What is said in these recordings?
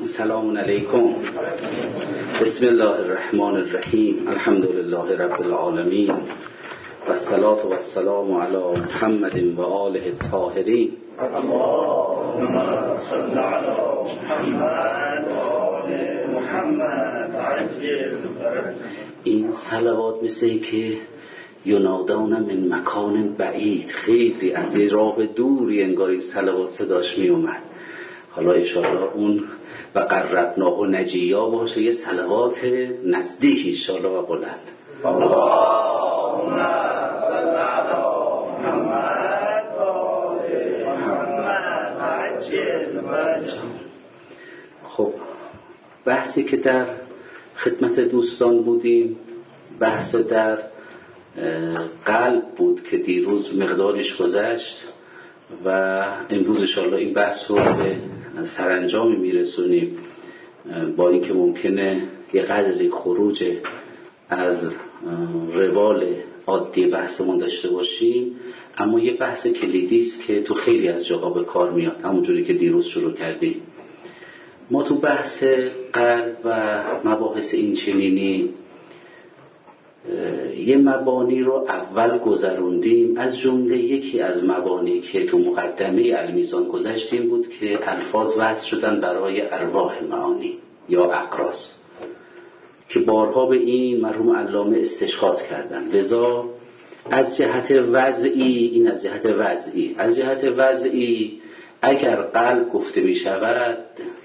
سلام علیکم. بسم الله الرحمن الرحیم. الحمد لله رب العالمین و الصلاة و السلام علی محمد و آله الطاهرین. اللهم صل علی محمد و آل محمد عجل فرج. این صلوات مثل این که ینادون من مکان بعید، خیلی از یه راه دوری انگار این صلوات صداش می اومد. حالا انشاءالله اون و قربناه و نجیا باشه یه صلوات نزدیک انشاءالله و بلند. اللهم صل علی محمد و آل محمد عجل فرج. خب بحثی که در خدمت دوستان بودیم بحث در قلب بود که دیروز مقدارش گذشت و امروز انشاءالله این بحث رو به سرانجام میرسونیم، با اینکه ممکنه یه قدری خروج از روال عادی بحثمون داشته باشیم، اما یه بحث کلیدی است که تو خیلی از جاها به کار میاد، همونجوری که دیروز شروع کردیم. ما تو بحث قلب و مباحث این چنینی یه مبانی رو اول گذروندیم. از جمله یکی از مبانی که تو مقدمه المیزان گذشتیم بود که الفاظ وضع شدن برای ارواح معانی یا اقراص که بارها به این مرحوم علامه استشهاد کردن. لذا از جهت وضعی از جهت وضعی اگر قلب گفته می شود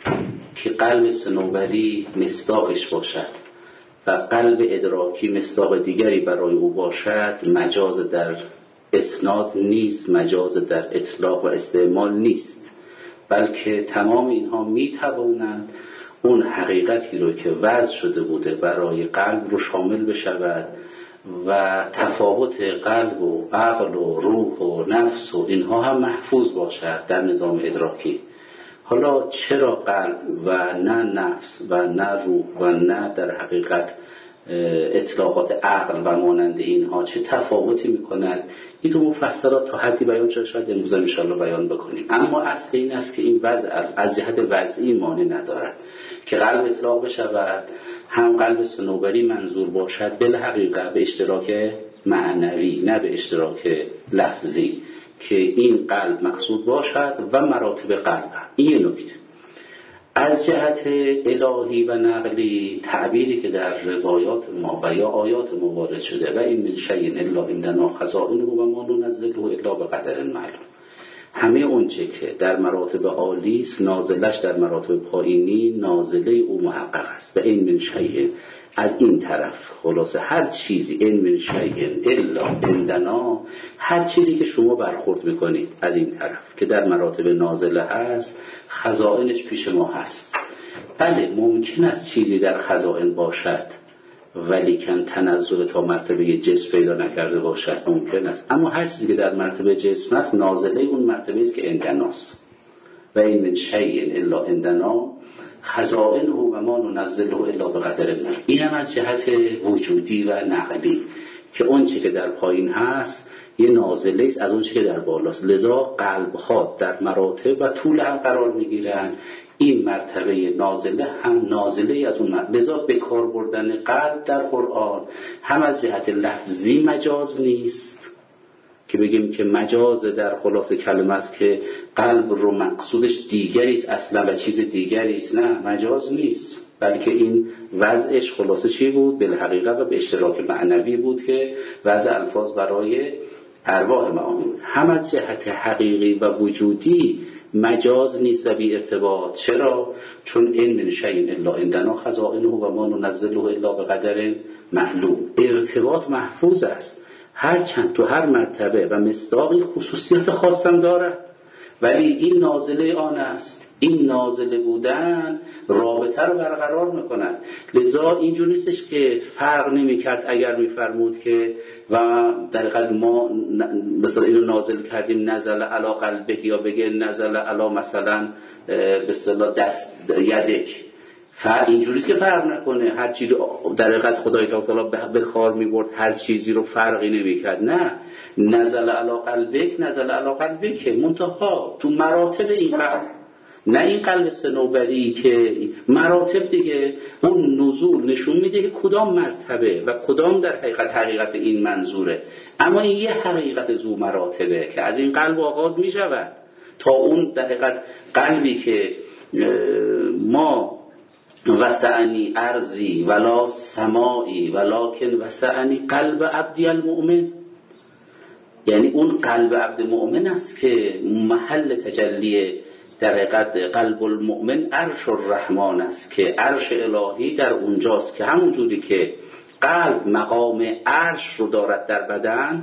که قلب صنوبری مصداقش باشد و قلب ادراکی مصداق دیگری برای او باشد، مجاز در اسناد نیست، مجاز در اطلاق و استعمال نیست، بلکه تمام اینها می توانند اون حقیقتی رو که وضع شده بوده برای قلب رو شامل بشود و تفاوت قلب و عقل و روح و نفس و اینها هم محفوظ باشد در نظام ادراکی. حالا چرا قلب و نه نفس و نه روح و نه در حقیقت اطلاقات عقل و مانند اینها چه تفاوتی میکنند، این تو مفصلات تا حدی بیان شده، شاید امروز ان شاء الله بیان بکنیم. اما اصل این است که این وضع از جهت وضعی مانع ندارد که قلب اطلاق بشود، هم قلب صنوبری منظور باشد بالحقیقه به اشتراک معنوی نه به اشتراک لفظی، که این قلب مقصود باشد و مراتب قلب. این نکته. از جهت الهی و نقلی تعبیری که در روایات ما و یا آیات ما وارد شده و این من شیء الا عندنا خزائنه و ما ننزله الا بقدر معلوم، همه اونچه که در مراتب عالی است نازلش در مراتب پایینی نازله او محقق است. و این من شیء از این طرف خلاصه هر چیزی، این من شیء الا عندنا، هر چیزی که شما برخورد میکنید از این طرف که در مراتب نازله هست خزائنش پیش ما هست. بله ممکن است چیزی در خزائن باشد ولیکن تنزل تا مرتبه جسم پیدا نکرده باشد، ممکن است، اما هر چیزی که در مرتبه جسم است نازله اون مرتبه است که عندناست. و این من شیء الا عندنا خزائنه و ما ننزله الا بقدر ما. این هم از جهت وجودی و نقلی که اون چه که در پایین هست یه نازله است از اون چه که در بالاست. لذا قلب ها در مراتب و طول هم قرار میگیرن، این مرتبه نازله هم نازله از اون مرتبه. لذا به کار بردن قلب در قرآن هم از جهت لفظی مجاز نیست که بگیم که مجاز در خلاصه کلمه است که قلب رو مقصودش دیگری است اصلا و چیز دیگری است، نه مجاز نیست، بلکه این وضعش خلاصه چی بود؟ بالحقیقه و به اشتراک معنوی بود که وضع الفاظ برای ارواح معانی بود. هم از جهت حقیقی و وجودی مجاز نیست و بی ارتباط. چرا؟ چون این من شیء الا عندنا خزائنه و ما ننزله الا بقدر معلوم. ارتباط محفوظ است، هرچند تو هر مرتبه و مصداقی خصوصیت خاصم دارد، ولی این نازله آن است. این نازله بودن رابطه رو برقرار میکنند. لذا اینجور نیستش که فرق نمیکرد اگر میفرمود که و در حقیقت ما مثلا اینو نازل کردیم نزل علی قلبه، یا بگه نزل علی مثلا به اصطلاح دست یدک، اینجوریست که فرق نکنه. هر چیزی در حقیقت خدای تعالی به کار میبرد، هر چیزی رو فرقی نمیکرد. نه، نزل علی قلبک، نزل علی قلبک منتها تو مراتب این قلب نه این قلب صنوبری که مراتب دیگه. اون نزول نشون میده که کدام مرتبه و کدام در حقیقت این منظوره، اما این یه حقیقت ذو مراتبه که از این قلب آغاز میشود تا اون در حقیقت قلبی که ما وسعنی ارضی ولا سمائی ولکن وسعنی قلب عبدی المؤمن، یعنی اون قلب عبد مؤمن است که محل تجلی در حقیقت قلب المؤمن عرش الرحمن است که عرش الهی در اونجاست، که همون جوری که قلب مقام عرش رو دارد در بدن،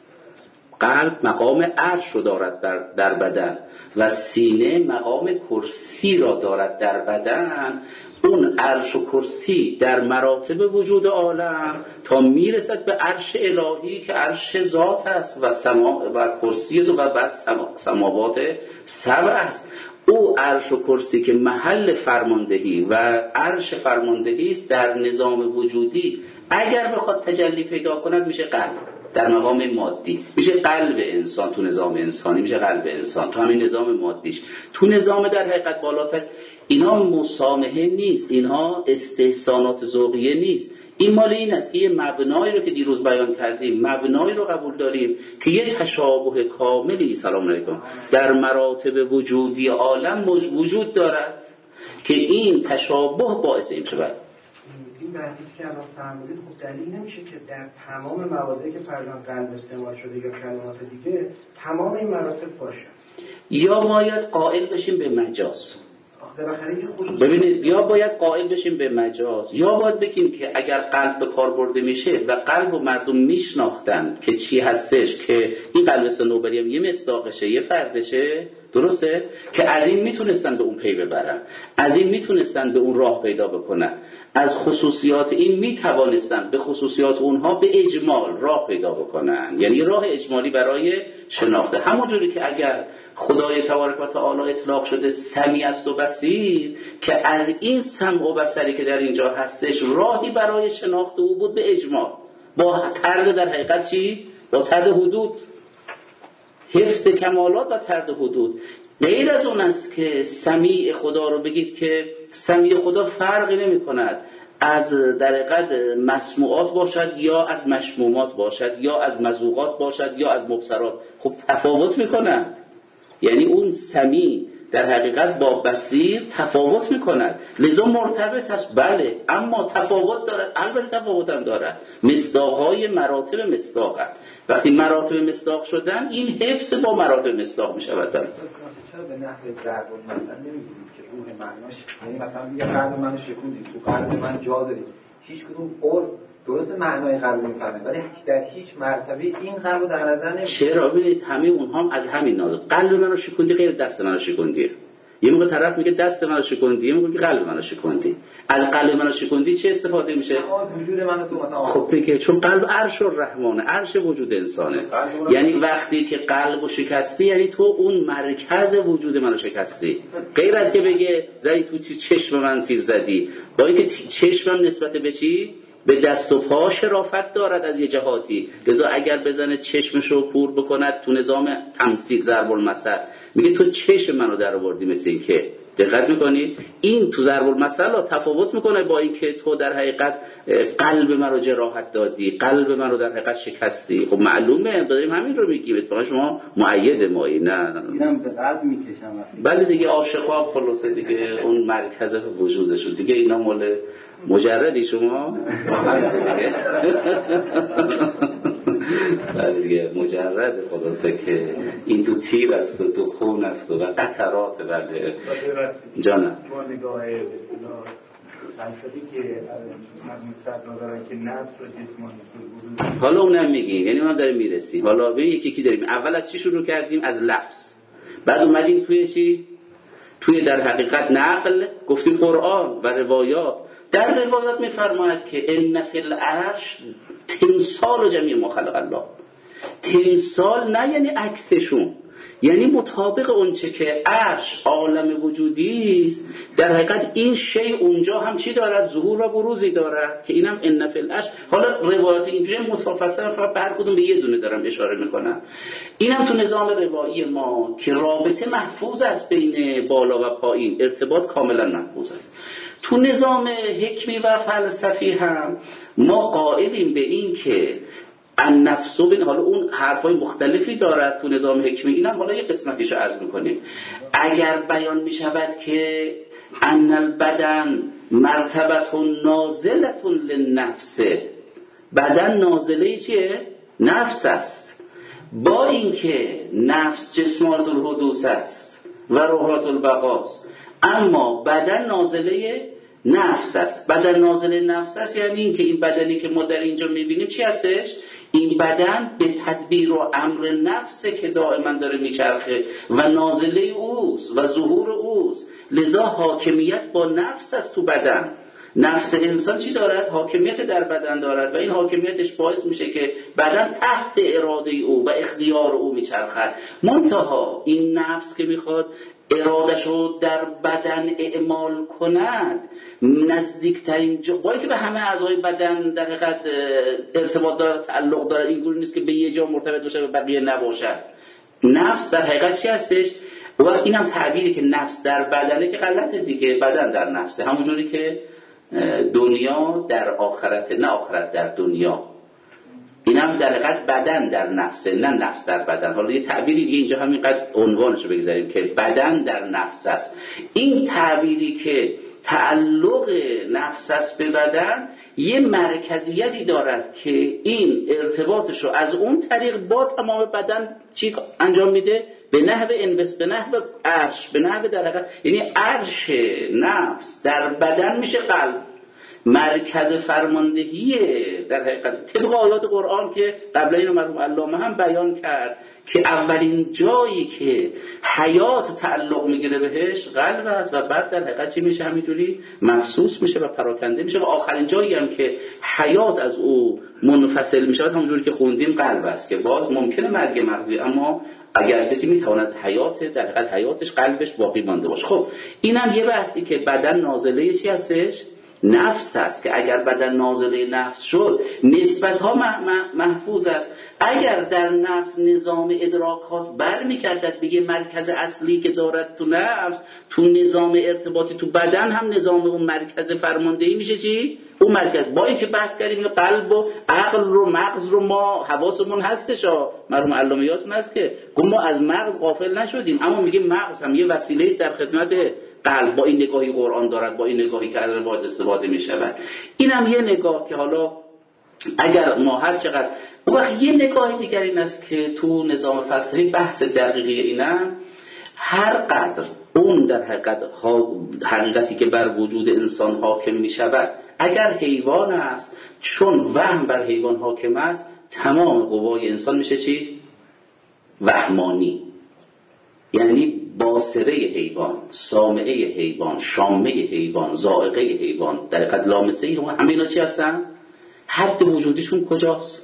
قلب مقام عرش رو دارد در بدن و سینه مقام کرسی را دارد در بدن، اون عرش و کرسی در مراتب وجود عالم تا میرسد به عرش الهی که عرش ذات است و سما و کرسی و بس سماوات سبع است. او عرش و کرسی که محل فرماندهی و عرش فرماندهی است در نظام وجودی، اگر بخواد تجلی پیدا کند میشه قلب در مقام مادی، میشه قلب انسان تو نظام انسانی، میشه قلب انسان تو همین نظام مادیش. تو نظام در حقیقت بالاتر اینا مسامحه نیست، اینها استحسانات ذوقیه نیست، این مال این است که یه مبنایی رو که دیروز بیان کردیم، مبنایی رو قبول داریم که یه تشابه کاملی سلام علیکم در مراتب وجودی عالم وجود دارد که این تشابه باعث این شود. این بحثی که الان فرمودید خب دلیل نمیشه که در تمام مواضعی که فرضاً قلب استعمال شده یا کلمات دیگه تمام این مراتب باشه، یا باید قائل بشیم به مجاز. ببینید، یا باید قائل بشیم به مجاز، یا باید بگیم که اگر قلب به کار برده میشه و قلب و مردم میشناختن که چی هستش، که این قلب صنوبری هم یه مصداقشه یه فردشه، درسته، که از این میتونستن به اون پی ببرن، از این میتونستن به اون راه پیدا بکنن، از خصوصیات این میتوانستن به خصوصیات اونها به اجمال راه پیدا بکنن، یعنی راه اجمالی برای شناخته. همونجوری که اگر خدای تبارک و تعالی اطلاق شده سمیع است و بصیر، که از این سمع و بصری که در اینجا هستش راهی برای شناخت او بود به اجمال، با طرد در حقیقت چی؟ با طرد حدود، حفظ کمالات و طرد حدود. غیر از اون است که سمیع خدا رو بگید که سمیع خدا فرقی نمی کند از در حقیقت مسموعات باشد یا از مشمومات باشد یا از مذوقات باشد یا از مبصرات، خب تفاوت می کند. یعنی اون سمیع در حقیقت با بصیر تفاوت می کند، لذا مرتبط است، بله، اما تفاوت دارد، البته تفاوت هم دارد، مصداقهای مراتب مصداق هست. وقتی مراتب مصداق شدن این حفظ با مراتب مصداق می شود. چرا به نحو ضرب مثلا نمیگیم که روح معناش، یعنی مثلا یه قلب منو شکوندی، تو قلب من جا داری، هیچ کدوم اور درست معنای قلب میفهمه ولی در هیچ مرتبه این قلب در نظر نمیگیره. چرا؟ ببینید همه اونها هم از همین ناظر. قلب منو شکوندی غیر دست منو شکوندی. یه موقع طرف میگه دست منو شکوندی، یه موقع میگه قلب منو شکوندی. از قلب منو شکوندی چه استفاده میشه؟ وجود منو تو مثلا خب دیگه، چون قلب عرش الرحمن، عرش وجود انسانه. یعنی وقتی که قلبو شکستی یعنی تو اون مرکز وجود منو شکستی. غیر از که بگه زدی تو چشم من تیر زدی، با اینکه چشمم نسبت به چی؟ به دست و پا شرافت دارد از یه جهاتی، لذا اگر بزنه چشمشو کور بکند تو نظام تمثیل ضرب المثل میگه تو چشم منو در آوردی، مثل این که دقت میکنی این تو ضرب المثل تفاوت میکنه با این که تو در حقیقت قلب منو جراحت دادی، قلب منو در حقیقت شکستی. خب معلومه داریم همین رو میگیم، اتفاقا شما مؤید مایی نه اینم به قلب میکشم. بله دیگه، عاشقا خلاصه دیگه اون مرکز وجودشو دیگه، اینا مال مجردی شما بله دیگه مجرد خلاصه که این تو تیر است و تو خون است و قطرات. بله جانم با نگاه فلسفی که مرمون صدر دارن که نفس و جسمانی بود، حالا اونم میگیم، یعنی ما داریم میرسیم. حالا ببین یکی داریم، اول از چی شروع کردیم؟ از لفظ، بعد اومدیم توی چی؟ توی در حقیقت نقل گفتیم قرآن و روایات. در روایات میفرماید که ان فی العرش تمثال جمیع ما خلق الله. تمثال نه یعنی عکسشون، یعنی مطابق اونچه که عرش عالم وجودی است، در حقیقت این شی اونجا هم چی دارد؟ ظهور و بروزی دارد که اینم ان فی العرش. حالا روایات اینجوری مفصل فقط به هر کدوم به یه دونه دارم اشاره میکنم. اینم تو نظام روایی ما که رابطه محفوظ است بین بالا و پایین، ارتباط کاملا محفوظ است. تو نظام حکمی و فلسفی هم ما قائلیم به این که النفس حالا اون حرفای مختلفی دارد تو نظام حکمی، اینم حالا یه قسمتیش رو عرض میکنیم. اگر بیان میشود که ان البدن مرتبه نازله للنفس، بدن نازله چیه؟ نفس است. با اینکه نفس جسمات الحدوث است و روحات البقاست، اما بدن نازله نفس است. بدن نازله نفس است یعنی این که این بدنی که ما در اینجا میبینیم چی هستش؟ این بدن به تدبیر و امر نفسه که دائما داره میچرخه و نازله اوست و ظهور اوست، لذا حاکمیت با نفس است تو بدن. نفس انسان چی دارد؟ حاکمیت در بدن دارد و این حاکمیتش باعث میشه که بدن تحت اراده او و اختیار او میچرخد. منتها این نفس که میخواد ارادش رو در بدن اعمال کند، نزدیکترین جایی که به همه اعضای بدن در حقیقت ارتباط داره، تعلق داره، این گونه نیست که به یه جا مرتبط باشه و بقیه نباشد. نفس در حقیقت چی هستش؟ وقت اینم تعبیری که نفس در بدنه که غلطه دیگه، بدن در نفسه، همونجوری که دنیا در آخرت، نه آخرت در دنیا. اینم در حقیقت بدن در نفسه، نه نفس در بدن. حالا یه تعبیری دیگه اینجا همینقدر عنوانشو بگذاریم که بدن در نفس است. این تعبیری که تعلق نفس است به بدن یه مرکزیتی دارد که این ارتباطش رو از اون طریق با تمام بدن چی انجام میده؟ به نحو انبس، به نحو عرش، به نحو در حقیقت یعنی عرش نفس در بدن میشه قلب، مرکز فرماندهی در حقیقت طبق آیات قرآن که قبلا اینو مرحوم علامه هم بیان کرد که اولین جایی که حیات تعلق میگیره بهش قلب است و بعد در حقیقت چی میشه؟ همینجوری محسوس میشه و پراکنده میشه و آخرین جایی هم که حیات از او منفصل میشه همونجوری که خوندیم قلب است که باز ممکنه مرگ مغزی، اما اگر کسی میتواند حیات در حقیقت حیاتش قلبش باقی مانده باشه. خب اینم یه بحثی که بدن نازله چی هستش؟ نفس است که اگر بدن نازله نفس شد نسبت ها محفوظ است. اگر در نفس نظام ادراکات برمیگردد به یه مرکز اصلی که دارد تو نفس، تو نظام ارتباطی تو بدن هم نظام اون مرکز فرماندهی میشه چی؟ اون مرکز. با اینکه بحث کردیم قلب و عقل رو مغز رو ما حواسمون هستش، مرحوم علامه یادتون هست که گفت ما از مغز غافل نشدیم، اما میگه مغز هم یه وسیله است در خدمت قلب. با این نگاهی قرآن دارد، با این نگاهی که از روایات استفاده میشود. اینم یه نگاه که حالا اگر ما هر چقدر وقت یه نگاه دیگر این است که تو نظام فلسفی بحث دقیقی اینم هر قدر اون در حقیقتی که بر وجود انسان حاکم می شود اگر حیوان است، چون وهم بر حیوان حاکم است تمام قوای انسان میشه چی؟ وهمانی. یعنی باصره حیوان، سامعه حیوان، شامه حیوان، ذائقه حیوان، در حقیقت لامسه حیوان، همه اینا چی هستن؟ حد وجودیشون کجاست؟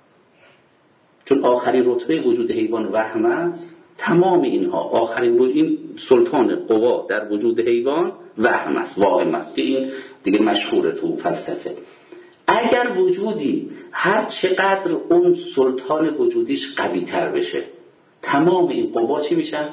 چون آخرین رتبه وجود حیوان وهم است. تمام اینها آخرین وجود، این سلطان قوا در وجود حیوان وهم است، واهم است که این دیگه مشهوره تو فلسفه. اگر وجودی هر چقدر اون سلطان وجودیش قوی تر بشه تمام این قوا چی میشن؟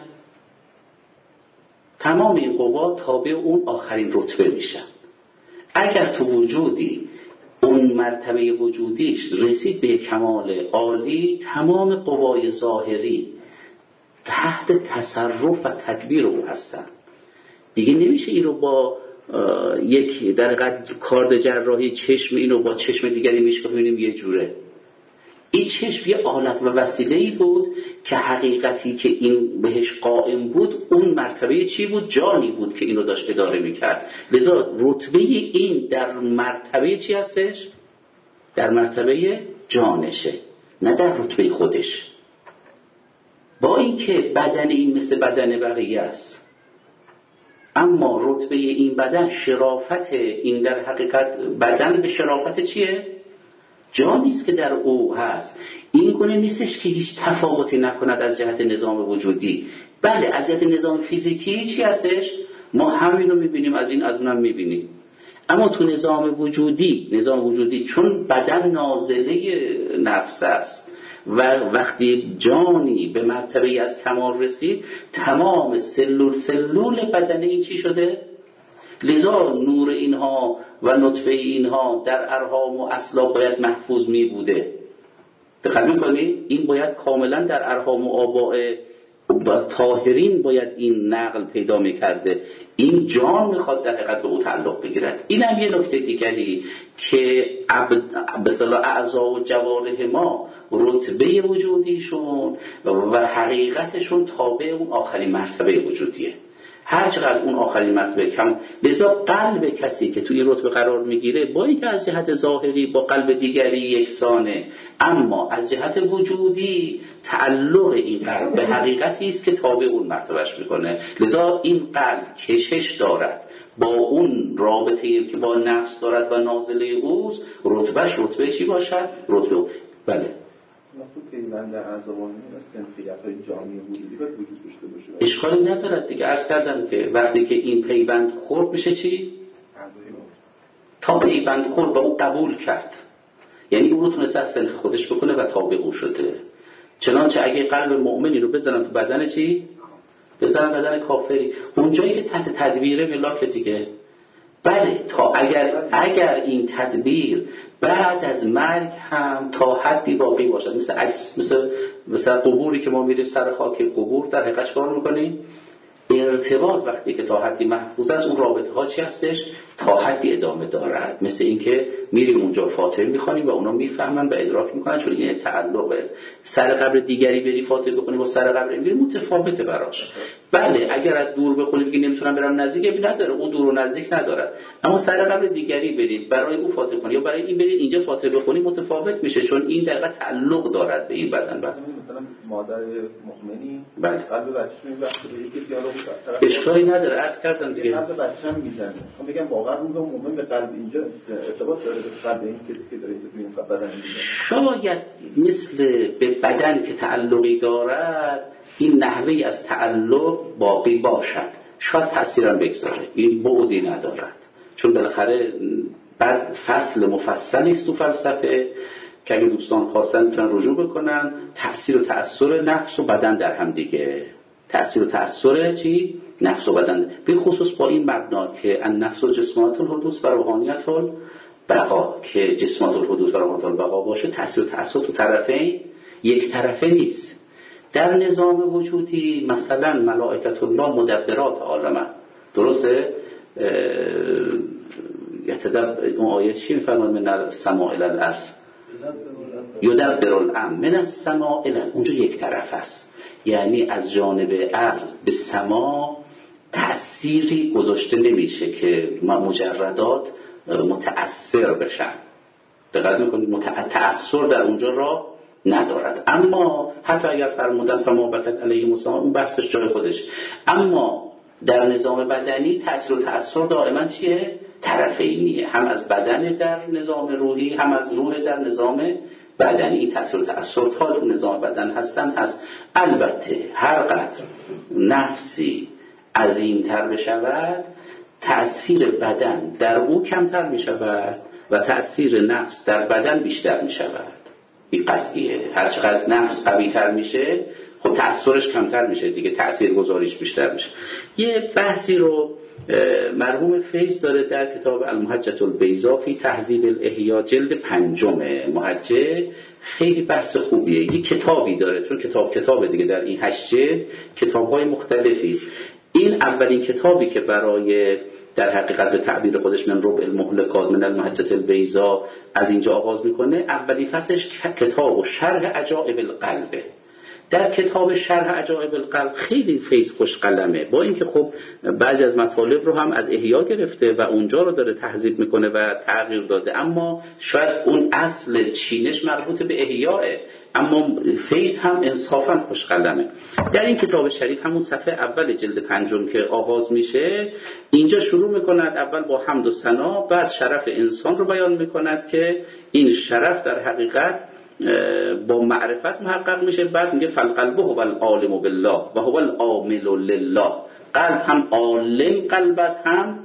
تمام این قوا تابع اون آخرین رتبه میشن. اگر تو وجودی اون مرتبه وجودیش رسید به کمال عالی، تمام قوای ظاهری تحت تصرف و تدبیر او هستن. دیگه نمیشه این رو با یک در حقیقت کارد جراحی چشم اینو با چشم دیگری میشه ببینیم یه جوره. این چشم یه آلت و وسیله‌ای بود که حقیقتی که این بهش قائم بود اون مرتبه چی بود؟ جانی بود که اینو داشت اداره میکرد. لذا رتبه این در مرتبه چی هستش؟ در مرتبه جانشه، نه در رتبه خودش. با اینکه بدن این مثل بدن بقیه است، اما رتبه این بدن، شرافت این در حقیقت بدن به شرافت چیه؟ جانی است که در او هست. این گونه نیستش که هیچ تفاوتی نکند از جهت نظام وجودی. بله از جهت نظام فیزیکی چی هستش؟ ما همین رو میبینیم، از این از اونم میبینیم. اما تو نظام وجودی چون بدن نازله نفس است و وقتی جانی به مرتبه از کمال رسید، تمام سلول بدن این چی شده؟ لذا نور اینها و نطفه اینها در ارحام و اصلاب باید محفوظ می بوده. دقت می‌کنید؟ این باید کاملا در ارحام و آباء طاهرین باید این نقل پیدا می‌کرده. این جان میخواد در حقیقت به او تعلق بگیرد. این هم یه نکته دیگری که به اصطلاح اعضا و جوارح ما رتبه وجودیشون و حقیقتشون تابع اون آخرین مرتبه وجودیه. هر چقدر اون آخرین مرتبه کم، لذا قلب کسی که توی این رتبه قرار میگیره با اینکه از جهت ظاهری با قلب دیگری یکسانه، اما از جهت وجودی تعلق این قلب به حقیقتی است که تابع اون مرتبهش میکنه. لذا این قلب کشش دارد با اون رابطه‌ای که با نفس دارد و نازله اوست، رتبه چی باشد؟ رتبه بله تو پیوند اعضابانی و سنخیت‌های جامعی وجودی باید وجود داشته باشه. اشکالی ندارد دیگه. عرض کردم که وقتی که این پیوند خورد میشه چی؟ تا پیوند خورد با او قبول کرد، یعنی او رو تونست از سنخ خودش بکنه و تابع او شده. چنانچه اگه قلب مؤمنی رو بزنن تو بدن چی؟ بزنن بدن کافری، اونجایی که تحت تدبیره ملاک دیگه. بله تا اگر این تدبیر بعد از مرگ هم تا حدی باقی باشد، مثل قبوری که ما میریم سر خاک قبور در حقیقت کار میکنیم، ارتباط وقتی که تا حدی محفوظ است، اون رابطه ها چی هستش؟ تا حدی ادامه دارد. مثل اینکه میریم اونجا فاتحه میخوانیم و اونا میفهمن و ادراک میکنن، چون این تعلق سر قبر دیگری بری فاتحه بخونی با سر قبر این متفاوته براش. بله اگر از دور بخونی بگی نمیتونم برم نزدیک، ابی نداره، اون دور و نزدیک نداره. اما سر قبر دیگری برید برای او فاتحه کنی یا برای این برید اینجا فاتحه بخونی، متفاوت میشه، چون این در واقع تعلق دارد به این بدن. مثلا مادر مؤمنی بله قلب بچه‌ش می‌وقت به یکی دیالوگ طرف اشکالی نداره. عرض کردم دیگه قلب بچه‌م میزنه. میگم واقعا اون مؤمن به قلب اینجا ارتباط داره به قلب این کسی که داره تو این بدن میزنه. شاید مثل به بدن که تعلقی دارد این نحوه از تعلق باقی باشد، شاید تأثیرم بگذاره، این بعدی ندارد، چون بالاخره بعد فصل مفصلی است تو فلسفه که اگه دوستان خواستن میتونن رجوع بکنن. تأثیر و تأثیر نفس و بدن در هم دیگه، تأثیر و تأثیر چی؟ نفس و بدن، به خصوص با این مبنا که النفس و جسمات الحدوث و روحانیت البقا، که جسمات الحدوث و روحانیت البقا باشه، تأثیر و تأثیر تو طرفین یک طرفه نیست. در نظام وجودی مثلا ملائکت الله مدبرات عالمه، درسته؟ اون آیه چی میفرماد؟ من السماء الی الارض یدبر الامر من السماء الی، اونجا یک طرف است، یعنی از جانب ارض به سما تأثیری گذاشته نمیشه که مجردات متأثر بشن. دقت میکنید؟ تأثیر در اونجا را ندارد. اما حتی اگر فرمودن فما بقت علیهم السلام، اون بحثش جای خودش. اما در نظام بدنی تأثیر و تأثیر دائما چیه؟ طرفینیه، هم از بدن در نظام روحی، هم از روح در نظام بدنی. این تأثیر و تأثیر تا در نظام بدن هست. البته هر قدر نفسی عظیم‌تر بشود، تأثیر بدن در او کمتر می شود و تأثیر نفس در بدن بیشتر می شود. این قطعیه. هر چقدر نفس قوی تر میشه، خب تأثیرش کمتر میشه دیگه، تأثیر گذاریش بیشتر میشه. یه بحثی رو مرحوم فیض داره در کتاب المحجة البیضاء فی تهذیب الاحیا جلد 5 محجه، خیلی بحث خوبیه. یه کتابی داره، چون کتاب دیگه در این 8 جلد کتاب‌های مختلفی است. این اولین کتابی که برای در حقیقت به تعبیر خودش من ربع المهلکات من المحجة البیضاء از اینجا آغاز میکنه. اولی فصلش کتاب و شرح عجائب القلبه، در کتاب شرح عجایب القلب خیلی فیض خوش قلمه، با اینکه خب بعضی از مطالب رو هم از احیا گرفته و اونجا رو داره تهذیب میکنه و تغییر داده، اما شاید اون اصل چینش مربوط به احیاه، اما فیض هم انصافا خوش قلمه. در این کتاب شریف همون صفحه اول جلد 5 که آغاز میشه، اینجا شروع میکند اول با حمد و ثنا، بعد شرف انسان رو بیان میکند که این شرف در حقیقت با معرفت محقق میشه. بعد میگه فالقلب هو العالم بالله و هو العامل لله. قلب هم عالم قلب است، هم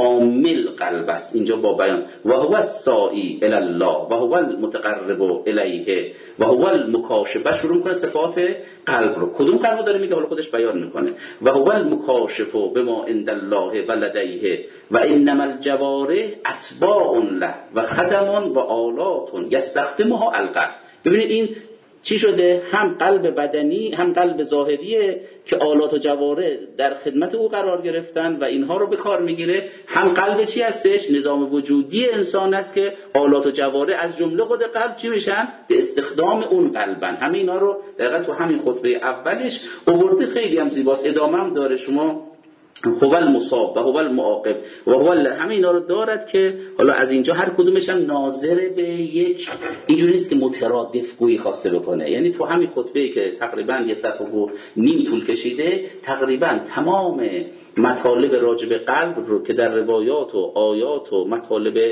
عامل قلب است. اینجا با بیان و هو الساعی الی الله و هو المتقرب الیه و هو المکاشف، شروع میکنه صفات قلب رو. کدوم قلب رو داره میگه؟ حالا خودش بیان میکنه. و هو المکاشف بما عند الله و لدیه و انما الجوارح اتباع له و خدم و آلات یستخدمها القلب. ببینید این چی شده؟ هم قلب بدنی هم قلب ظاهریه که آلات و جوارح در خدمت او قرار گرفتن و اینها رو به کار میگیره. هم قلب چی هستش؟ نظام وجودی انسان است که آلات و جوارح از جمله خود قلب چی میشن؟ به استخدام اون قلبن. همه اینا رو دقیقاً تو همین خطبه اولش آورده، خیلی هم زیباست. ادامه هم داره. شما هو المصاب و هو المعاقب و هو همه اینا رو دارد که حالا از اینجا هر کدومش هم ناظر به یک، اینجوری نیست که مترادف گویی خواسته بکنه. یعنی تو همین خطبه‌ای که تقریبا 1.5 صفحه طول کشیده، تقریبا تمام مطالب راجع به قلب رو که در روایات و آیات و مطالب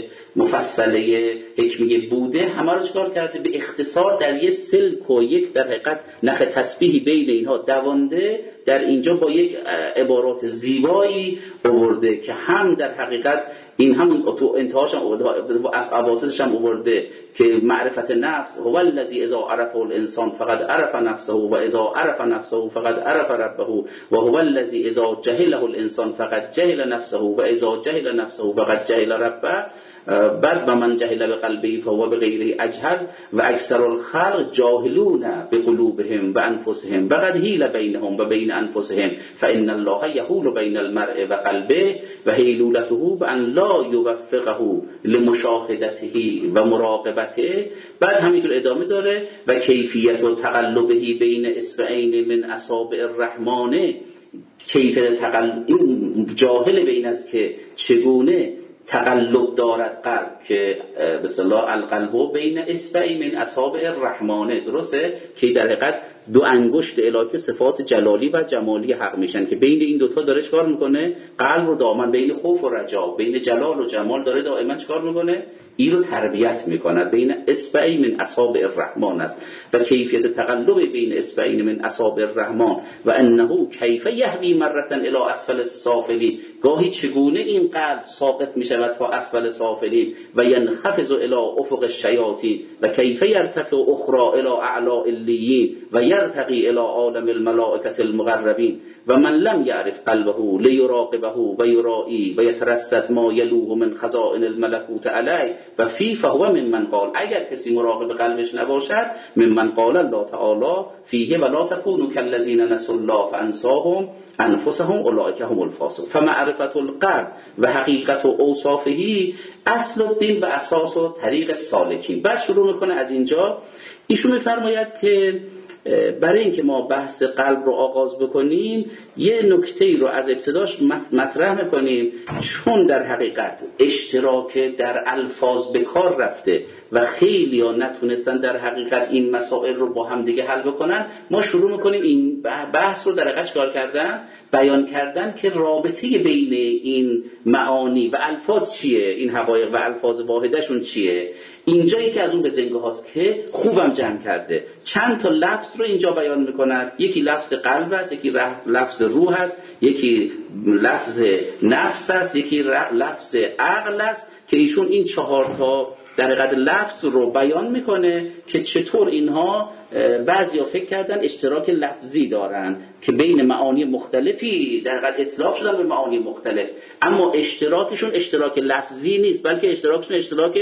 مفصله حکمیه بوده، همه رو چکار کرده؟ به اختصار در یک سلک و یک در حقیقت نخ تسبیحی بین اینها دوانده، در اینجا با یک عبارات زیبایی آورده که هم در حقیقت این همون تو انتهاش هم از اواسطش هم آورده که معرفت نفس هو الذی اذا عرفه الانسان فقد عرف نفسه و اذا عرف نفسه فقد عرف ربه و هو الذی اذا جهله الانسان فقد جهل نفسه و اذا جهل نفسه فقد جهل ربه. بعد من جهل بقلبه فهو بغیره اجهل و اکثر الخلق جاهلون بقلوبهم و انفسهم و قد حیل بینهم و بین انفسهم فان الله یحول بین المرء و قلبه و حیلولته بان لا یوفقه لمشاهدته و مراقبته. بعد همینطور ادامه داره و کیفیت و تقلبه بین اصبعین من اصابع الرحمن. کیفیت تقلب، این جاهل به این است که چگونه تقلب دارد قلب، که به اصطلاح القلب بین اصبع من اصابع الرحمن، درسته؟ که در حقیقت دو انگشت الهی صفات جلالی و جمالی حق میشن که بین این دوتا داره چکار میکنه؟ قلب رو دائما بین خوف و رجا، بین جلال و جمال داره دائما چکار میکنه؟ این رو تربیت میکنه. بین اصبع من اصابع الرحمن است و کیفیت تقلب بین اصبعین من اصابع الرحمن و انه کیف یهوی مرتن الی اسفل السافلین. گاهی چگونه این قلب ساقط میشود تا اسفل سافلین و ینخفض الی افق الشیاطین و کیف یرتفع اخرى الی اعلی علیین و یرتقی الی عالم الملائکه المقربین و من لم یعرف قلبه لیراقبه و یرایی و یترصد ما یلوه من خزائن الملکوت علیه و فی فهو ممن قال. اگر کسی مراقب قلبش نباشد، ممن قال الله تعالی فیه ولا تکونوا کالذین نسوا الله فانساهم انفسهم اولئک هم الفاسقون. فمعرفت القلب و حقیقت و اوصافه اصل الدین و اساس و طریق السالکین. بعد شروع میکنه از اینجا. ایشون میفرماید که برای اینکه ما بحث قلب رو آغاز بکنیم، یه نکته‌ای رو از ابتداش مطرح میکنیم، چون در حقیقت اشتراک در الفاظ به کار رفته و خیلی ها نتونستن در حقیقت این مسائل رو با هم دیگه حل بکنن. ما شروع میکنیم این بحث رو در حقیقت کار کردن، بیان کردن که رابطه بین این معانی و الفاظ چیه، این حقایق و الفاظ واحدشون چیه. اینجایی که از اون به زنگه هاست که خوبم جمع کرده. چند تا لفظ رو اینجا بیان میکنن. یکی لفظ قلب است، یکی لفظ روح است، یکی لفظ نفس است، یکی لفظ عقل است، که ایشون این 4 تا در حقیقت لفظ رو بیان میکنه که چطور اینها بعضیا فکر کردن اشتراک لفظی دارن که بین معانی مختلفی در حقیقت اطلاق شدن به معانی مختلف، اما اشتراکشون اشتراک لفظی نیست، بلکه اشتراکشون اشتراک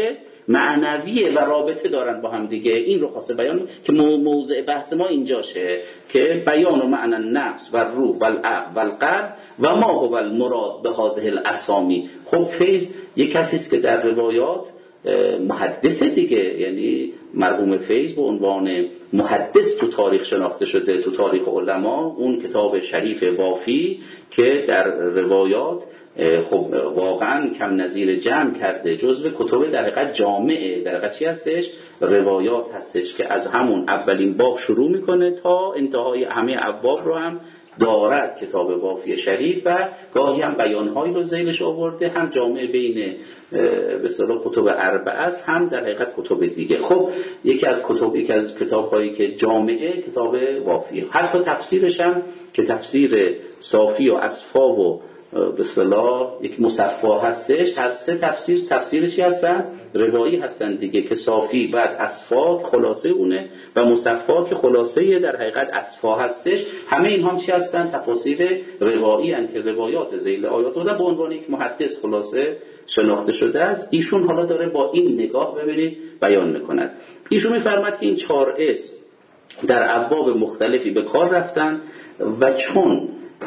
معنویه و رابطه دارن با هم دیگه. این رو خواسته بیان که موضوع بحث ما اینجاشه که بیان و معنی النفس و روح و العقل و القلب و ما هو المراد به هذه الاسامی. خب فیض یک کسی است که در روایات محدث دیگه، یعنی مرحوم فیض به عنوان محدث تو تاریخ شناخته شده، تو تاریخ علما. اون کتاب شریف وافی که در روایات خب واقعا کم نظیر جمع کرده، جزو کتب در حقیقت جامعه، در حقیقت چی هستش؟ روایات هستش که از همون اولین باب شروع میکنه تا انتهای همه ابواب رو هم دارد کتاب وافی شریف، و گاهی هم بیانهایی رو ذیلش آورده، هم جامعه بین به اصطلاح کتب اربعه است، هم در حقیقت کتب دیگه. خب یکی از کتاب‌هایی که جامعه کتاب وافی، حتی تفسیرش هم که تفسیر صافی و اصفا و به اصطلاح یک مصفا هستش، هر سه تفسیرش هستن؟ روایی هستن دیگه، که صافی بعد اصفا خلاصه اونه و مصفا که خلاصه در حقیقت اصفا هستش. همه این هم چی هستن؟ تفاسیر روایی هستن که روایات ذیل آیات رو به عنوان یک محدث خلاصه شناخته شده است. ایشون حالا داره با این نگاه ببینید بیان میکند. ایشون میفرماد که این 4 اسم در ابواب مختلفی به کار رفتن و چون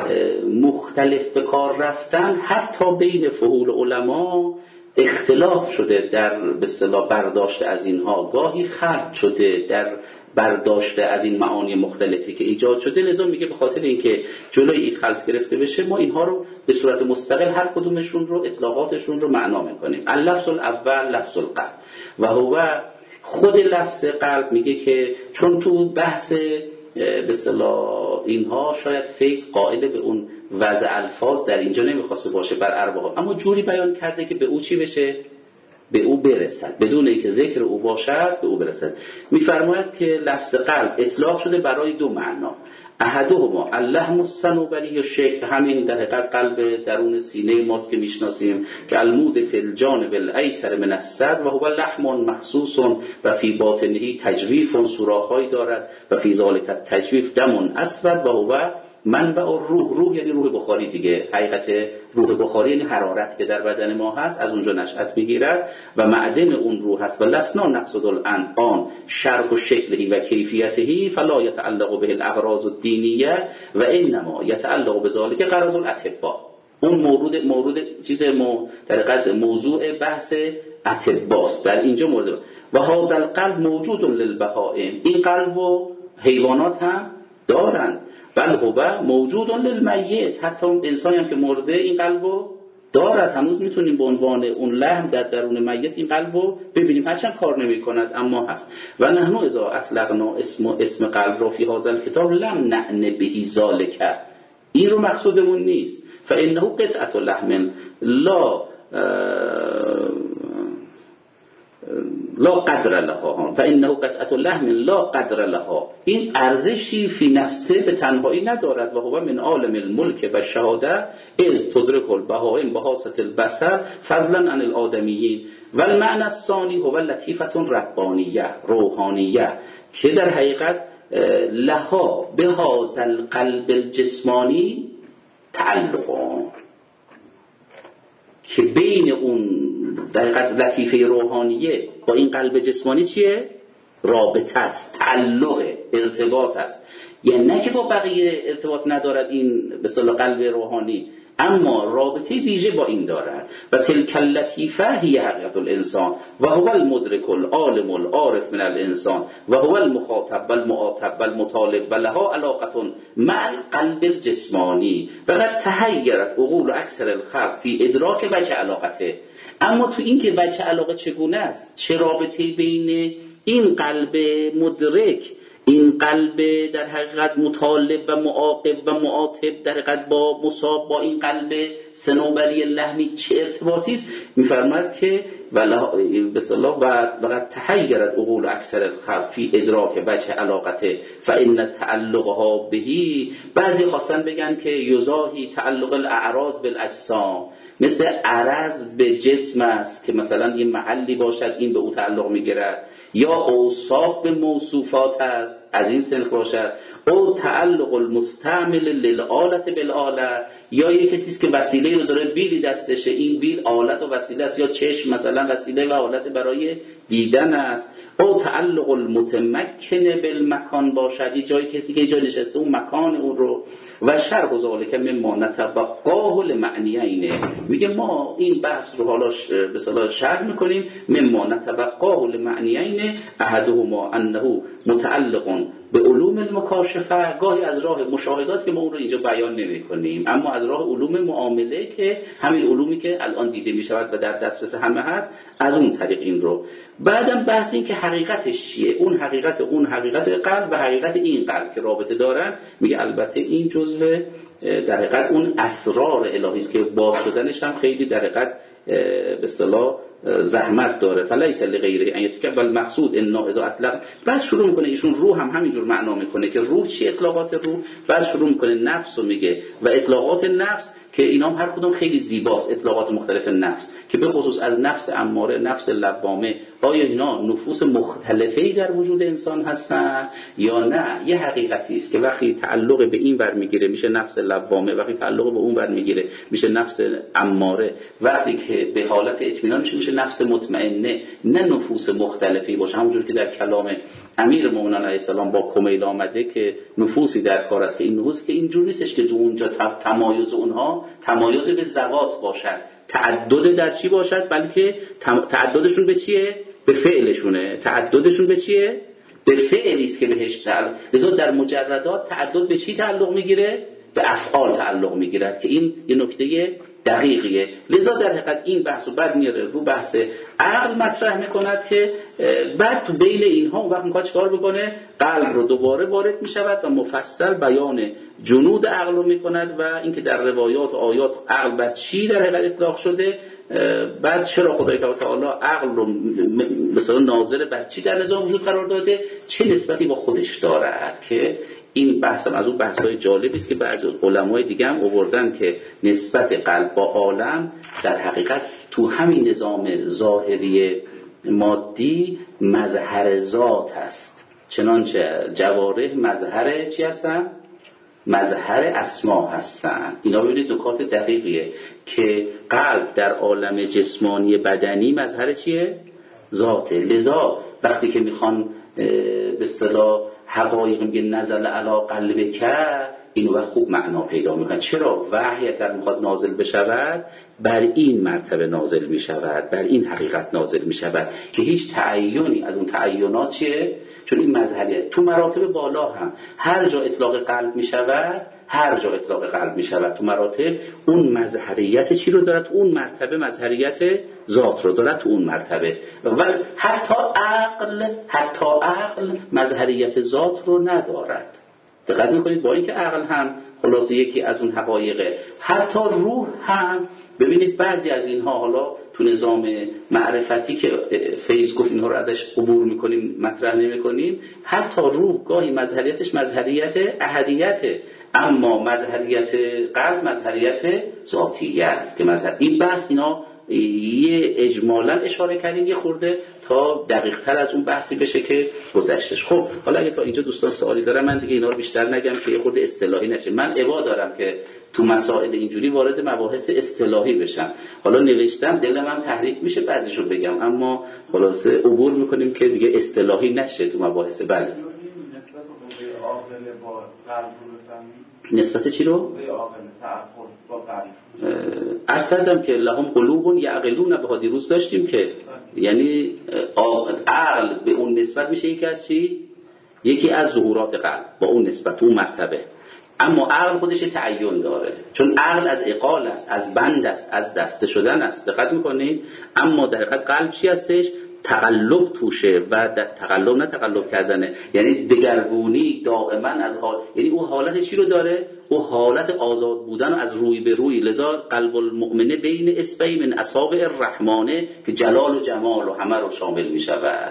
مختلف به کار رفتن حتی بین فحول علما اختلاف شده در به اصطلاح برداشت از اینها، گاهی خلط شده در برداشت از این معانی مختلفی که ایجاد شده. لذا میگه به خاطر اینکه جلوی این خلط گرفته بشه ما اینها رو به صورت مستقل هر کدومشون رو اطلاقاتشون رو معنا میکنیم. اللفظ الاول لفظ القلب و هو خود لفظ قلب. میگه که چون تو بحث به اصطلاح اینها شاید فیض قائل به اون وضع الفاظ در اینجا نمیخواسته باشه بر اربعه، اما جوری بیان کرده که به او چی بشه؟ به او برسد، بدون اینکه ذکر او باشد به او برسد. میفرماید که لفظ قلب اطلاق شده برای 2 معنا. احدهما اللحم الصنوبری الشکل، همین در حقیقت قلب درون سینه ماست که میشناسیم که المود فی الجانب الایسر من الصدر و هو لحم مخصوص و فی باطنه تجویف، سوراخ‌هایی دارد و فی ذلک التجویف دم اسود و هو منبع روح یعنی روح بخاری دیگه. حقیقت روح بخاری یعنی حرارت که در بدن ما هست، از اونجا نشأت میگیرد و معدن اون روح هست. و لسنا نقصد الان شرح و شکلهی و کیفیتهی فلا یتعلق به الاغراض الدینیه و انما یتعلق به ذلك غرض الاطباء. اون مورد در حقیقت موضوع بحث اطباست در اینجا مورد. و هذا القلب موجود للبهائم، این قلب و حیوانات هم دارند. بل هو موجود للمیت، حتی انسانی هم که مرده این قلبو دارد. هنوز میتونیم به عنوان اون لحم در درون میت این قلبو ببینیم، هرچند کار نمی کند اما هست. و نحن اذا اطلقنا اسم قلب را فی هذا الکتاب لم نعنی به ذلک، این رو مقصودمون نیست. فانه قطعه لحم لا قدر لها، فانه قطعه لحم لا قدر لها، این ارزشی فی نفسه به تنهایی ندارد. و هو من عالم الملک و شهاده اذ تدرک البهائم بحاسة البصر فضلا عن الآدمیین. و المعنى الثانی هو لطیفه ربانیه روحانیه که در حقیقت لها به هذا القلب الجسمانی تعلق، که بین اون در حقیقت لطیفه روحانیه با این قلب جسمانی چیه؟ رابطه است، تعلق، ارتباط است. یعنی نه که با بقیه ارتباط ندارد این به اصطلاح قلب روحانی، اما رابطه ویژه با این دارد. و تلک اللطیفه هی حقیقت الانسان و هو المدرک العالم العارف من الانسان و هو المخاطب والمعاتب والمطالب و لها علاقه مع القلب الجسمانی و قد تحیرت عقول اکثر الخلق فی ادراک وجه علاقته. اما تو این که وجه علاقه چگونه است، چه رابطه بین این قلب مدرک، این قلب در حقیقت مطالب و معاقب و معاتب در حقیقت با مصاب با این قلب صنوبری لحمی چه ارتباطی است؟ میفرماید که به اصطلاح وقد تحیرت عقول اکثر الخلق فی ادراک وجه علاقته فان تعلقها بهی. بعضی خواستن بگن که یزاهی تعلق الاعراض بالاجسام، مثل عرض به جسم است که مثلا یه محلی باشد این به او تعلق میگیرد، یا اوصاف به موصوفات است از این سنخ باشد، او تعلق المستعمل للآلت بالآله، یا یک کسی است که وسیله رو داره، بیلی دستشه، این بیل آلت و وسیله است، یا چشم مثلا وسیله و آلت برای دیدن است، او تعلق المتمکن بالمکان باشد، یه جای کسی که جای نشسته اون مکان او رو. و شرح ذلک مما نتوقاه لمعنیین، میگه ما این بحث رو حالا به اصطلاح شرح میکنیم مما نتوقعه لمعنیین احدهما انه متعلق به علوم المکاشفه، گاهی از راه مشاهدات که ما اون رو اینجا بیان نمی‌کنیم، اما از راه علوم معامله که همین علومی که الان دیده می‌شود و در دسترس همه هست، از اون طریق این رو. بعدم بحث این که حقیقتش چیه، اون حقیقت قلب و حقیقت این قلب که رابطه دارن، میگه البته این جزء در حقیقت اون اسرار الهی است که باز شدنش هم خیلی در حقیقت به اصطلاح زحمت داره. فلیس لغیره ان یتکبل المقصود ان اذا اطلق. بعد شروع میکنه ایشون روح هم همینجور معنا میکنه که روح چی، اطلاقات روح. بعد شروع میکنه نفس رو میگه و اطلاقات نفس که اینا هم هر کدوم خیلی زیباست، اطلاقات مختلف نفس که به خصوص از نفس اماره، نفس لوامه، آیا اینا نفوس مختلفی در وجود انسان هستن یا نه یه حقیقتی است که وقتی تعلق به این ور میگیره میشه نفس لوامه، وقتی تعلق به اون ور میگیره میشه نفس اماره، وقتی که به حالت اطمینان میشه نفس مطمئنه، نه نفوس مختلفی باشه. همونجور که در کلام امیرالمومنین علیه السلام با کمیل آمده که نفوسی در کار است که این نفوس که اینجور نیستش که تو اونجا تمایز اونها تمایز به ذوات باشد، تعدد در چی باشد، بلکه تعددشون به چیه؟ به فعلشونه. تعددشون به چیه؟ به فعلی است که بهش لذا در مجردات تعدد به چی تعلق میگیره؟ به افعال تعلق میگیرد که این یه نکته دقیقیه. لذا در حقیقت این بحث رو بعد میاره رو بحث عقل مطرح میکند که بعد تو بین اینها اون وقت میخواد چیکار بکنه؟ قلب رو دوباره وارد میشود و مفصل بیان جنود عقل رو میکند و اینکه در روایات و آیات عقل بر چی در حقیقت اطلاق شده، بعد چرا خدای تعالی عقل رو مثلا ناظر بر چی در نظام وجود قرار داده، چه نسبتی با خودش دارد. که این بحث هم از اون بحث‌های جالبی است که بعضی علمای دیگه هم آوردن که نسبت قلب با عالم در حقیقت تو همین نظام ظاهری مادی مظهر ذات هست، چنانچه جوارح مظهر چی هستن؟ مظهر اسما هستن. اینا ببینید نکات دقیقیه که قلب در عالم جسمانی بدنی مظهر چیه؟ ذاته. لذا وقتی که میخوان به اصطلاح حقایق میگه نزل علی قلبک، اینو وقت خوب معنا پیدا میکنه. چرا؟ وحی اگر میخواد نازل بشود بر این مرتبه نازل میشود، بر این حقیقت نازل میشود که هیچ تعیینی از اون تعیینات چیه؟ چون این مظهریه. تو مراتب بالا هم هر جا اطلاق قلب میشود، هر جا اطلاق قلب میشود تو مراتب اون مظهریت چی رو دارد؟ اون مرتبه مظهریت ذات رو دارد تو اون مرتبه. و حتی عقل مظهریت ذات رو ندارد. دقت میکنید با اینکه عقل هم خلاصه یکی از اون حقایقه، حتی روح هم ببینید بعضی از اینها حالا تو نظام معرفتی که فیض گفت اینها رو ازش عبور میکنیم مطرح نمیکنیم، حتی روح گاهی مظهریتش مظهریت احدیته، اما مظهریت قلب مظهریت ذاتیه است که مظهر این بحث اینا یه اجمالا اشاره کردیم یه خورده تا دقیق تر از اون بحثی بشه که گذشتش. خب حالا اگه تا اینجا دوستان سوالی دارن من دیگه اینا رو بیشتر نگم که یه خورده اصطلاحی نشه. من عوا دارم که تو مسائل اینجوری وارد مباحث اصطلاحی بشم. حالا نوشتم دلم هم تحریک میشه بعضیشو بگم، اما خلاصه عبور میکنیم که دیگه اصطلاحی نشه تو مباحث. بله نسبت چی رو؟ عرض کردم که لهم قلوب یعقلون بها، دیروز داشتیم که یعنی عقل به اون نسبت میشه یکی از چی؟ یکی از ظهورات قلب با اون نسبت اون مرتبه. اما عقل خودش تعین داره، چون عقل از عقال است، از بند است، از دسته شدن است. دقت میکنید؟ اما در حقیقت قلب چی هستش؟ تقلب توشه و تقلب نه تقلب کردنه، یعنی دگرگونی دائما از حال، یعنی او حالت چی رو داره؟ او حالت آزاد بودن از روی به روی. لذا قلب المؤمنه بین اصبعی من اصابع الرحمانه که جلال و جمال و همه رو شامل می شود.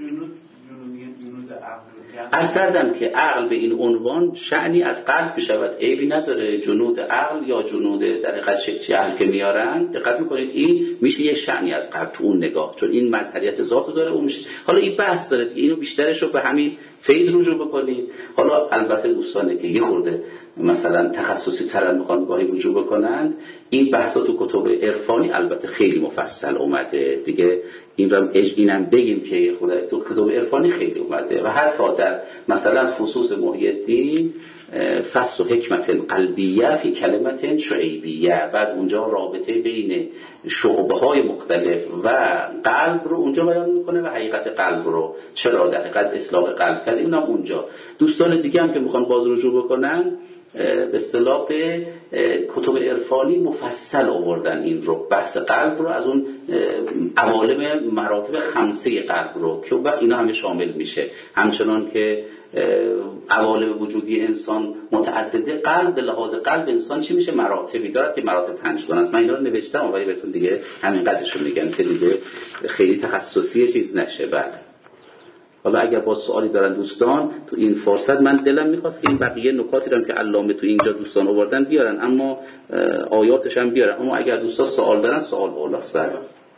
عرض کردم که عقل به این عنوان شأنی از قلب بشود، عیبی نداره. جنود عقل یا جنود در حقیقت چه عقل که میارن، دقت میکنید این میشه یه شأنی از قلب تو اون نگاه، چون این مظهریت ذات داره اون میشه. حالا این بحث داره دیگه، اینو بیشترش رو به همین فیض رجوع بکنید. حالا البته دوستانه که یه خورده مثلا تخصصی تر میخوان گاهی رجوع بکنند، این بحثا تو کتب عرفانی البته خیلی مفصل اومده دیگه، اینم بگیم که خود تو کتب عرفانی خیلی اومده و حتی در مثلا فصوص محی الدین فصل حکمت قلبیه فی کلمت شعیبیه. بعد اونجا رابطه بین شعبه های مختلف و قلب رو اونجا بیان میکنه و حقیقت قلب رو چرا در حقیقت اصلاح قلب کرده اونم اونجا. دوستان دیگه هم که میخوان باز رجوع بکنن به اصطلاح به کتب عرفانی مفصل آوردن این رو، بحث قلب رو از اون عوالم مراتب خمسه قلب رو که وقت اینا همه شامل میشه. همچنان که عوالم وجودی انسان متعدده، قلب به لحاظ قلب انسان چی میشه؟ مراتبی دارد که مراتب 5 گانه است. من اینا رو نوشتم ولی بهتون دیگه همین قدرشو میگم که دیگه خیلی تخصصی چیز نشه. بله حالا اگر با سوالی دارن دوستان تو این فرصت، من دلم میخواست که این بقیه نکاتی رو که علامه تو اینجا دوستان آوردن بیارن، اما آیاتش هم بیارن، اما اگر دوستان سوال دارن سوال اولاست. بله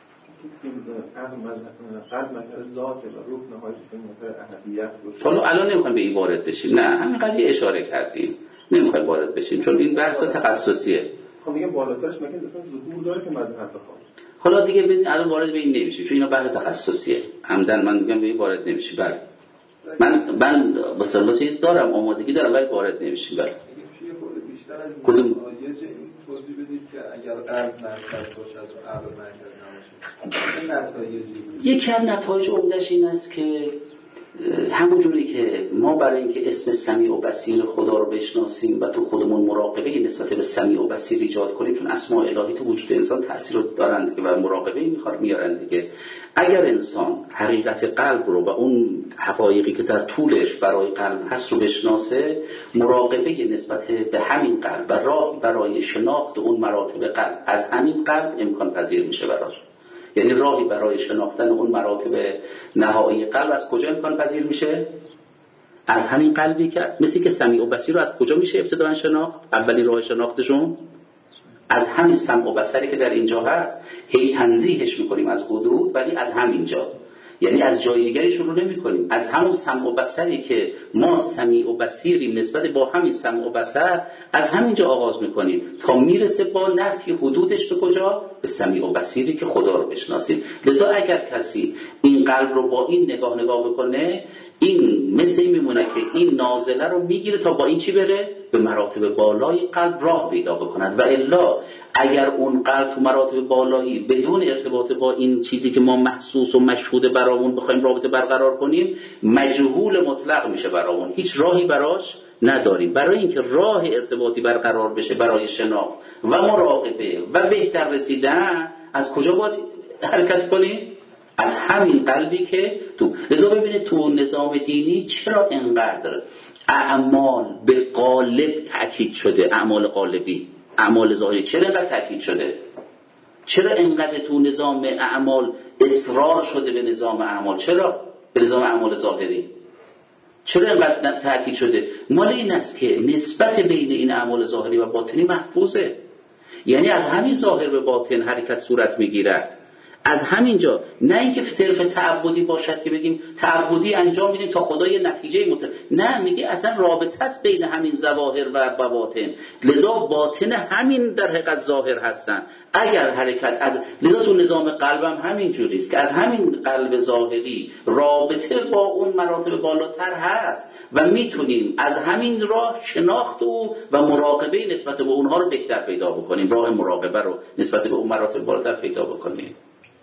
حالا الان نمیخوایم به این وارد بشیم، نه همین قضیه اشاره کردیم، نمیخوایم وارد بشیم چون این بحث تخصصیه. خب میگم بالاترش مگه اصلا ظهور داره که مذهب بخواد. حالا دیگه ببین الان وارد به این نمیشیم چون اینا بحث تخصصیه. عمدن من میگم به این وارد نمیشیم. بله من مثلا چیز دارم، آمادگی دارم ولی وارد نمیشیم. بله کدوم آیه این توضیح بدید که اگر قلب مرکز باشد و عقل مرکز نباشه یکی از نتایج عمده‌اش این است که همونجوری که ما برای اینکه اسم سمیع و بصیر خدا رو بشناسیم و تو خودمون مراقبه نسبت به سمیع و بصیر ایجاد کنیم، چون اسماء الهی تو وجود انسان تاثیر رو دارند و مراقبه میارن دیگه. اگر انسان حقیقت قلب رو و اون حقایقی که در طولش برای قلب هست رو بشناسه، مراقبه نسبت به همین قلب و راه برای شناخت اون مراتب قلب از همین قلب امکان پذیر میشه براش. یعنی راهی برای شناختن اون مراتب نهایی قلب از کجا امکان پذیر میشه؟ از همین قلبی که مثل که سمیع و بصیر رو از کجا میشه ابتداً شناخت؟ اولین راه شناختشون از همین سمع و بصری که در اینجا هست. هی تنزیهش میکنیم از حدود ولی از همینجا، یعنی از جای دیگری شروع نمی‌کنیم، از همون سمع و بصری که ما سمیع و بصیریم نسبت با همین سمع و بصر از همینجا آغاز می‌کنیم تا میرسه با نفی حدودش به کجا؟ به سمیع و بصیری که خدا رو بشناسیم. لذا اگر کسی این قلب رو با این نگاه بکنه، این مثل این میمونه که این نازله رو میگیره تا با این چی بره؟ به مراتب بالای قلب راه پیدا بکند. و الا اگر اون قلب تو مراتب بالایی بدون ارتباط با این چیزی که ما محسوس و مشهود برامون بخوایم رابطه برقرار کنیم، مجهول مطلق میشه برامون، هیچ راهی براش نداریم. برای اینکه راه ارتباطی برقرار بشه برای شناخت و مراقبه و بهتر رسیدن، از کجا باید حرکت کنیم؟ از همین قلبی که تو. لذا ببینید تو نظام دینی چرا انقدر اعمال به قالب تأکید شده، اعمال قالبی، اعمال ظاهری چرا انقدر تأکید شده؟ چرا انقدر تو نظام اعمال اصرار شده به نظام اعمال؟ چرا به نظام اعمال ظاهری چرا انقدر تأکید شده؟ مال این است که نسبت بین این اعمال ظاهری و باطنی محفوظه، یعنی از همین ظاهر به باطن حرکت صورت میگیرد، از همینجا. نه اینکه صرف تعبدی باشد که بگیم تعبدی انجام میدیم تا خدا یه نتیجه نه، میگه اصلا رابطه است بین همین ظواهر و باطن. لذا باطن همین در حقیقت ظاهر هستن. اگر حرکت از لذا تو نظام قلبم همین جوری است که از همین قلب ظاهری رابطه با اون مراتب بالاتر هست و میتونیم از همین راه شناخت و مراقبه نسبت به اونها رو بهتر پیدا بکنیم، راه مراقبه رو نسبت به اون مراتب بالاتر پیدا بکنیم.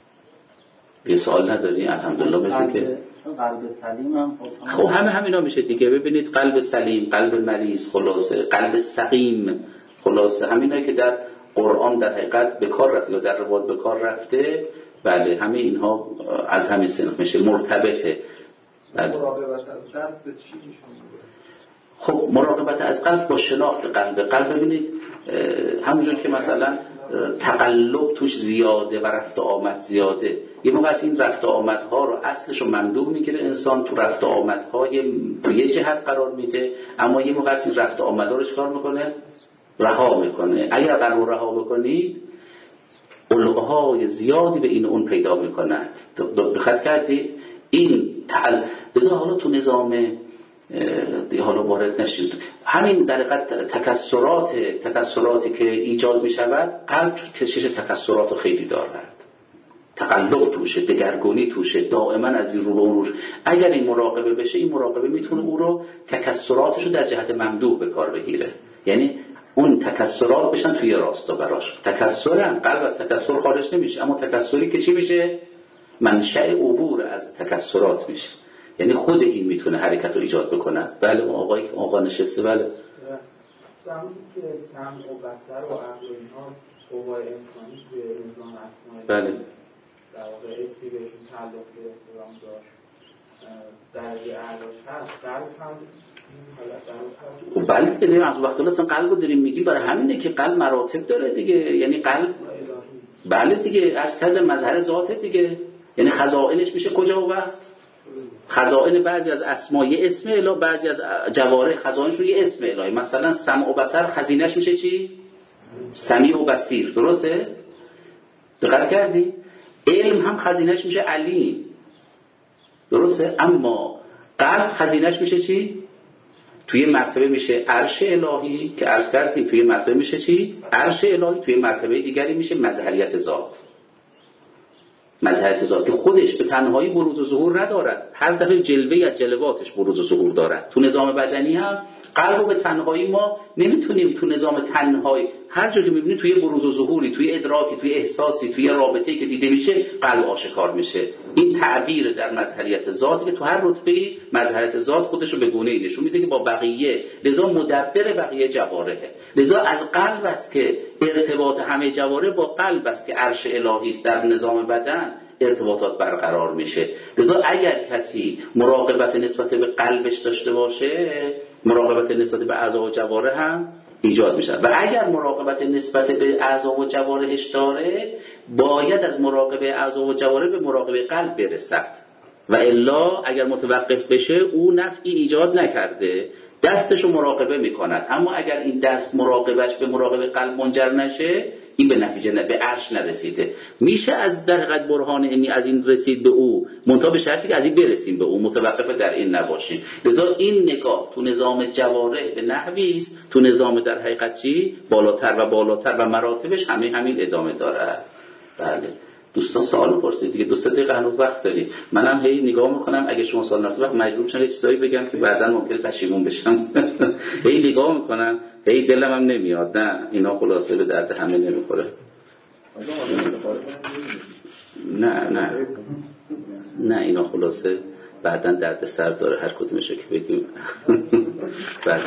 یه سوال نداری؟ الحمدلله. مثل که قلب سلیم هم خب همینا میشه دیگه. ببینید قلب سلیم، قلب مریض، خلاصه قلب سقیم، خلاصه همینایی که در قرآن در حقیقت به کار رفته یا در روایات به کار رفته، بله همه اینها از همین صنف میشه، مرتبطه. بله. مراقبت از قلب به چی میشه؟ خب مراقبت از قلب با شناخت قلب. ببینید همونجور که مثلا تقلب توش زیاده و رفت آمد زیاده، یه موقع از این رفت آمدها رو اصلش رو ممدوح میگیره انسان، تو رفت آمدهای یه جهت قرار میده، اما یه موقع از این رفت آمدها رو چکار میکنه؟ رها میکنه. اگر قرار رها بکنید علقه‌های زیادی به این اون پیدا میکنند. دقت کردید؟ این بذار حالا تو نظام حالا وارد نشید، همین در حقیقت تکسراتی که ایجاد می شود، قلب کشش تکسرات خیلی دارد. تقلب توشه، دگرگونی توشه، دائما از این رو به اون رو. اگر این مراقبه بشه، این مراقبه میتونه او رو تکسراتش رو در جهت ممدوح به کار بگیره. یعنی اون تکسرات بشن توی راستا براش. تکسرن، قلب از تکسر خارج نمیشه، اما تکسری که چی میشه؟ منشأ عبور از تکسرات میشه. یعنی خود این میتونه حرکت رو ایجاد بکنه. بله اون آقایی که آقا نشسته، بله زمانی که سمع و بصر و عقل و اینها قوای انسانی توی نظام اسماعیل بله در واقع اسمی بهشون تعلق گرفته و اون داشت درجه اعلاش هست، قلب هم این حالت بله دیگه. از وقتی اصلا قلب رو داریم میگیم برای همینه که قلب مراتب داره دیگه. یعنی قلب بله دیگه عرض کردم مظهر ذاته دیگه. یعنی خزائنش میشه کجا و وقت؟ خزائن بعضی از اسما یه اسم الهی، بعضی از جوارح خزائنشون یه اسم الهی. مثلا سمع و بصر خزینش میشه چی؟ سمیع و بصیر. درسته؟ دقت کردی؟ علم هم خزینش میشه علیم. درسته؟ اما قلب خزینش میشه چی؟ توی مرتبه میشه عرش الهی که عرض کردیم، توی مرتبه میشه چی؟ عرش الهی. توی مرتبه دیگری میشه مظهریت ذات. مظهریت ذاتی خودش به تنهایی بروز و ظهور ندارد، هر دفعه جلوه‌ای از جلواتش بروز و ظهور دارد. تو نظام بدنی هم قلب رو به تنهایی ما نمیتونیم تو نظام تنهایی، هر جا که میبینیم توی بروز و ظهوری، توی ادراکی، توی احساسی، توی رابطه‌ای که دیده میشه قلب آشکار میشه. این تعبیر در مظهریت ذاتی که تو هر رتبه‌ای مظهریت ذات خودش رو به گونه‌ای نشون میده که با بقیه، لذا مدبر بقیه جوارحه. لذا از قلب است که ارتباط همه جوارح با قلب است که عرش الهی است در نظام بدن ارتباطات برقرار میشه. لذا اگر کسی مراقبت نسبت به قلبش داشته باشه، مراقبت نسبت به اعضا و جوارح هم ایجاد میشه. و اگر مراقبت نسبت به اعضا و جوارحش داره، باید از مراقبه اعضا و جوارح به مراقبه قلب برسد و الا اگر متوقف بشه او نفعی ایجاد نکرده، دستشو مراقبه میکند. اما اگر این دست مراقبش به مراقبه قلب منجر نشه، این به نتیجه به عرش نرسیده. میشه از در حقیقت برهان اینی از این رسید به او، منتها به شرطی که از این برسیم به او، متوقف در این نباشیم. لذا این نگاه تو نظام جوارح به نحوی است، تو نظام در حقیقت چی بالاتر و بالاتر و مراتبش همین ادامه داره. بله دوستان سوال پرسید دیگه، 2 دقیقه هنوز وقت داریم. منم هی نگاه میکنم اگه شما سوال ندارید وقت مجبور شم یه چیزایی بگم که بعداً ممکنه پشیمون بشم. هی نگاه میکنم، هی دلم هم نمیاد. نه اینا خلاصه به درد همه نمیخوره. نه اینا خلاصه بعداً درد سر داره هر کدومشو که بگیم. بله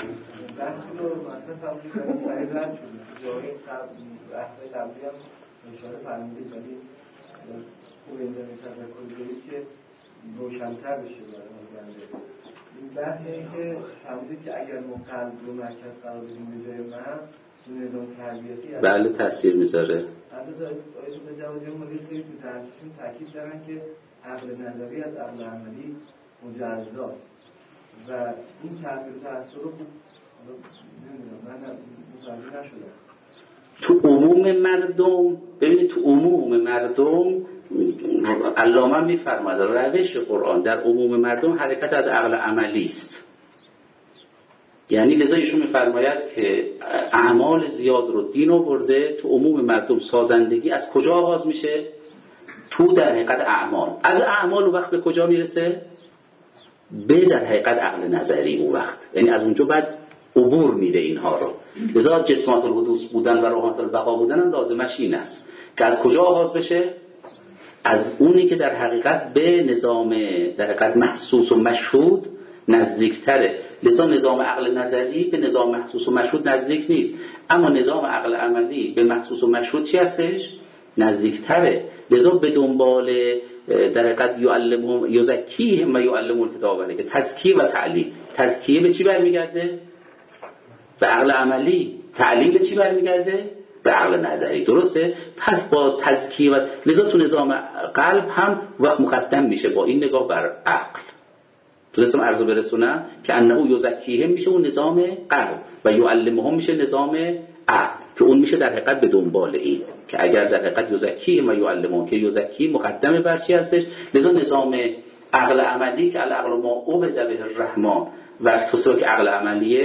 اشاره فرمودید ولی خوب اینجا تفکر کنید که روشن‌تر بشه برای آینده. این بحث اینه که فرمودید که اگر ما قلب رو مرکز قرار بدیم به جای من، نظام تربیتی بله تاثیر میذاره. البته آیه به جواب مدیر خیلی تو تحصیل تاکید دارن که عقل نظری از عقل عملی مجزاست و این تاثیر رو نمیدونم من متوجه نشدم. تو عموم مردم ببینید، تو عموم مردم علامه میفرماید روش قرآن در عموم مردم حرکت از عقل عملی است. یعنی لذا ایشون میفرماید که اعمال زیاد رو دین آورده. تو عموم مردم سازندگی از کجا آغاز میشه؟ تو در حقیقت اعمال. از اعمال اون وقت به کجا میرسه؟ به در حقیقت عقل نظری اون وقت. یعنی از اونجا بعد عبور میده اینها رو. لذا جسمات الحدوث بودن و روحات البقا بودن هم لازمش این است که از کجا آغاز بشه؟ از اونی که در حقیقت به نظام در حقیقت محسوس و مشهود نزدیکتره. لذا نظام عقل نظری به نظام محسوس و مشهود نزدیک نیست، اما نظام عقل عملی به محسوس و مشهود چی هستش؟ نزدیکتره. لذا به دنبال در حقیقت یعلمهم یزکیهم و یعلمهم الکتاب، که تزکیه و تعلیم. تزکیه به چی برمیگرده؟ به عقل عملی. تعلیم به چی برمیگرده؟ به عقل نظری. درسته؟ پس با تزکیه و لذا تو نظام قلب هم وقت مقدم میشه با این نگاه بر عقل. تو نظام عرض برسونم که انه یزکیهم میشه اون نظام قلب و یعلمهم میشه نظام عقل که اون میشه در حقیقت به دنبال این که اگر در حقیقت یزکیهم و یعلمهم که یزکی مقدمه بر چی هستش. لذا نظام عقل عملی که العقل ما عبد به الرحمن و تصور که عقل عملیه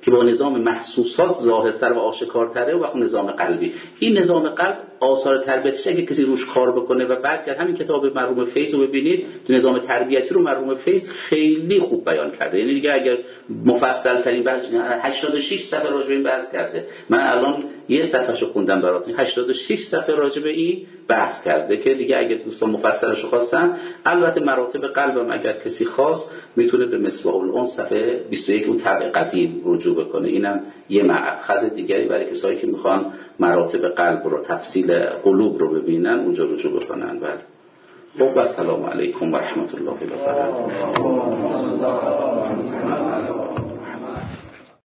که با نظام محسوسات ظاهرتر و آشکارتره و نظام قلبی. این نظام قلب آثار تربیتش اگه کسی روش کار بکنه و بعد همین کتاب مرحوم فیض رو ببینید، نظام تربیتی رو مرحوم فیض خیلی خوب بیان کرده. یعنی دیگه اگر مفصل ترین بحث 86 صفحه راجع به این بحث کرده. من الان یه صفحه‌شو خوندم براتون، 86 صفحه راجع به این بحث کرده که دیگه اگه دوستان مفصلشو خواستن، البته مراتب قلبم اگر کسی خواست میتونه به مصباح الانس صفحه 21 اون طبع قدیم رجوع بکنه. اینم یه مأخذ دیگری برای کسایی که میخوان مراتب قلب رو، تفصیل قلوب رو ببینن، اونجا رجوع بکنن. بله. خب السلام علیکم و رحمت الله و برکاته.